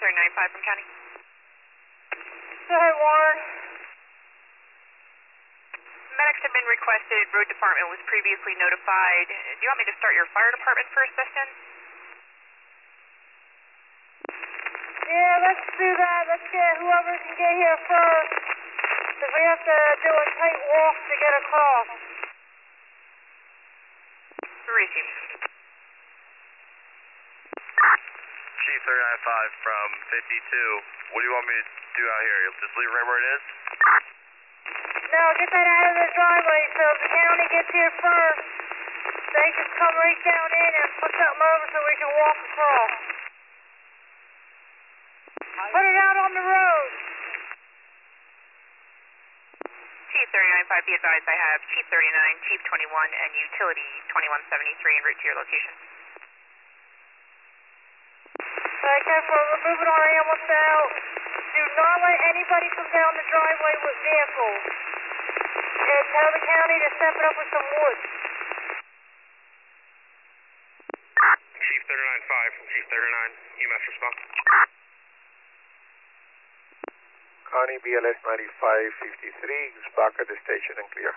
395 from County. Go ahead, Warren. Medics have been requested. Road Department was previously notified. Do you want me to start your fire department first, Dustin? Yeah, let's do that. Let's get whoever can get here first. Because we have to do a tight walk to get across. Receive. Chief 395 from 52. What do you want me to do out here? You'll just leave it right where it is? No, get that out of the driveway so if the county gets here first, they can come right down in and put something over so we can walk across. Put it out on the road. Chief 395, be advised I have Chief 39, Chief 21, and Utility 2173 en route to your location. Okay, we're moving our ambulance out. Do not let anybody come down the driveway with vehicles. And tell the county to step it up with some wood. Chief 39-5 from Chief 39, EMS response. County BLS 9553 is back at the station and clear.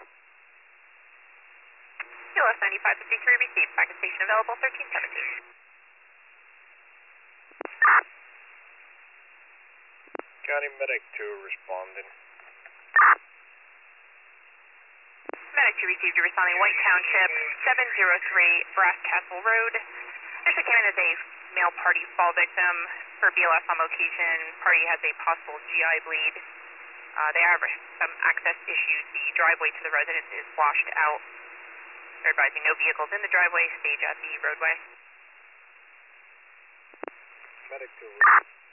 BLS 9553 received. Back at station available 1317. County Medic 2 responding. Medic 2 received. You're responding White Township, 703 Brass Castle Road. Initially came in as a male party fall victim. For BLS on location, party has a possible GI bleed. They have some access issues. The driveway to the residence is washed out. They're advising no vehicles in the driveway. Stage at the roadway. Medic 2.